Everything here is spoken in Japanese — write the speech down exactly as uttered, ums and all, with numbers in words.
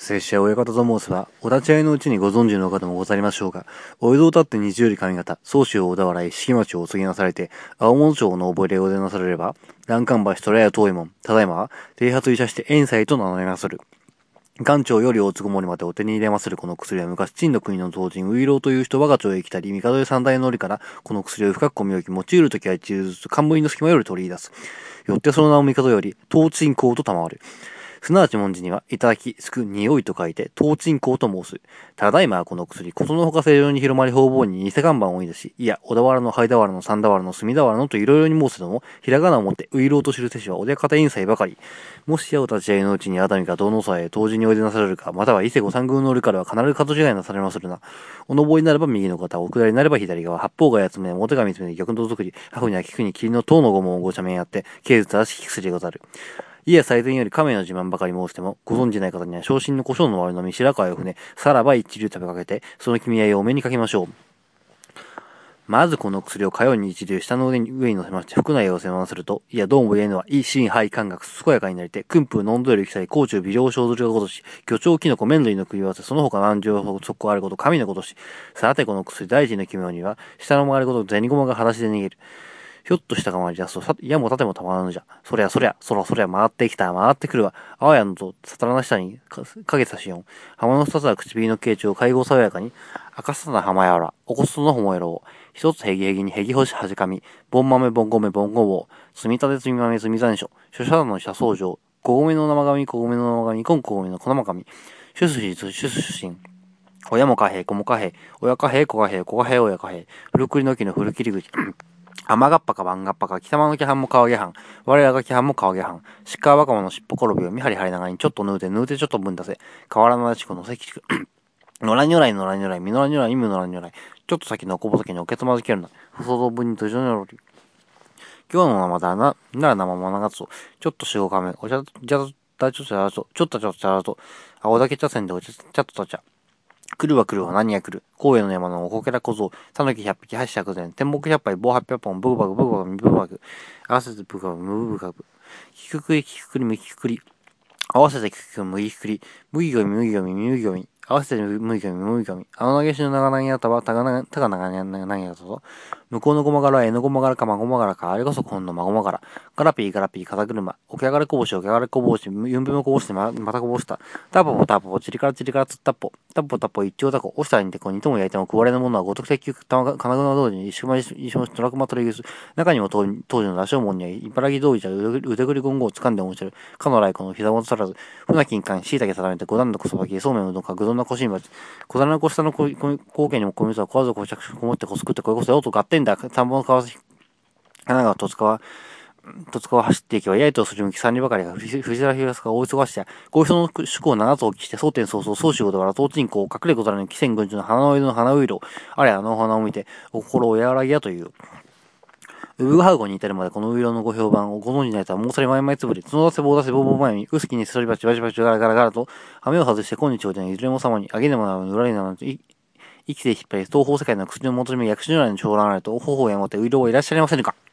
拙者親方と申せば、お立ち会いのうちにご存知の方もござりましょうが、お江戸を立って西より上方、宗州小田原へ敷町をお継ぎなされて、青物町の覚えでお出なされれば、欄干橋虎屋遠い門、ただいまは、剃髪医者して遠斎と名乗りなさる。元朝より大坪森までお手に入れまするこの薬は昔、陳の国の当人、ウイロウという人我が町へ来たり、帝へ三代の折から、この薬を深く込み置き、用いるときは一流ずつ、冠文の隙間より取り出す。よってその名を帝より、東鎮香と賜る。すなわち文字には、いただき、すく、匂いと書いて、東鎮香と申す。ただいまはこの薬、ことのほか正常に広まり方々に偽看板を追い出し、いや、小田原の灰俵の三俵の隅俵のといろいろに申せども、ひらがなをもって、ういろうと知る手しは、おでかた院祭ばかり。もしやお立ち会いのうちに熱海か道の沢へ当時においでなされるか、または伊勢御三宮の折からは必ず角違いなされまするな。おのぼりなれば右の方、お下りなれば左側、八方がやつめ、表が三つめで逆の作り、ハフには菊に霧の塔の御門をご茶面やって、経術らしき薬でござる。いや最前より亀の自慢ばかり申しても、ご存じない方には昇進の胡椒の割りのみ白川へ船、さらば一流食べかけて、その君合いをお目にかけましょう。まずこの薬をかように一流下の上に上に乗せまして、腹内をせまわすると、いやどうも言えぬは、いい心肺感覚、健やかになりて、訓風飲んどより来たり、甲虫微量小ずるがごとし、魚鳥キノコ麺類の組み合わせ、その他何条速攻あること、神のことし。さてこの薬、大臣の奇妙には、下の曲がること、銭駒が裸足で逃げる。ひょっとしたかまり出すと、さ、いやも盾もたまらぬじゃ。そりゃそりゃ、そらそりゃ回ってきた、回ってくるわ。あわやのと、さたらな下に、か、影さしよん。浜の二つは唇の形状、会合爽やかに、赤さな浜やら、おこすとのほもえろう。一つへぎへぎにへぎほしはじかみ、ぼん豆ぼん米ぼんごぼう。積み立て積み豆積み残暑。諸者の社相乗。小米の生紙、小米の生紙、こん小米の粉まかみ。主筋、主出身。親も貨幣、子も貨幣。親貨幣、子貨幣、子貨幣、親貨幣。古くりの木の古切り口。雨がっぱか番がっぱか、貴様の規範も川下藩。我らが規範も川下藩。しっか若者の尻尾転びを見張り張りながらにちょっと縫うて縫うてちょっと分出せ。河原のなちこの関地区。野良如来野良如来、みのら如来、みのら如来。ちょっと先のおこぼ先におけつまずけるな。不相動分にとじょにょろり。今日の生だな、なら生もながつと。ちょっとしごかめ。お茶、じゃだちょっとやらと。ちょっとちょっとやらと。青だけ茶せんでお茶、ちゃっとと茶。来るは来るは何や来る。荒野の山のおこけら小僧。たぬき百匹、八百膳。天木百杯、棒八百本。ブグバグ、ブグバグ、ミブバグ。合わせてブグバグ、ムブブガグ。きくくり、きくくり、むきくり。合わせてきくくり、むぎくり。むぎごみ、むぎごみ、むぎごみ。合わせてむぎごみ、むぎごみ。あの投げしの長々にあったは、たがな、たが長々にあったぞ。向こうのごまがらは、えのごまがらか、まごまがらか、あれこそこんのまごまがら。ガラピー、ガラピー、肩車。起き上がれこぼし、起き上がれこぼし、ゆんべもこぼして、ま、またこぼした。タポポタポポ、チリからチリからつったっぽ。タポタポ、一丁タコ。押したらにてこにとも焼いても食われぬものは、ごとく鉄球、金具の同時に、石熊、石熊、トラクマトレギス。中にも当時の羅生門には、茨城通りじゃ腕ぐりゴンゴを掴んで面白い。かの来この膝元足らず。船金管、椎茸定めて、五段のこそばき、そうめんうどんか、ぐどんなこしんばち。小皿のこ下の後家にも小水は壊ずこしゃくこもってこすくってこれこそよと合点だ。田んぼの川崎、花川戸塚は、戸塚を走っていけば、やいとすり向き三里ばかりが、藤原東が大忙しや、こういう人の主公を七つを期して、蒼天早々、宗主小田原、東鎮公、隠れ小皿に、紀仙軍中の花の江戸の花ういろ、あれあの花を見て、お心を和らぎやという。ウブハウゴに至るまでこのウイロのご評判をご存じないとはもうそれまいまいつぶり、角出せ棒出せ棒棒前に、うすきにすそりばちばちばちガラガラガラと、羽目を外して今日おでのいずれも様に、あげねもなの裏になのと、生きて引っ張り、東方世界の口の元締め薬師如来の長蘭あれと、方法をやもってウイロをいらっしゃいませんか。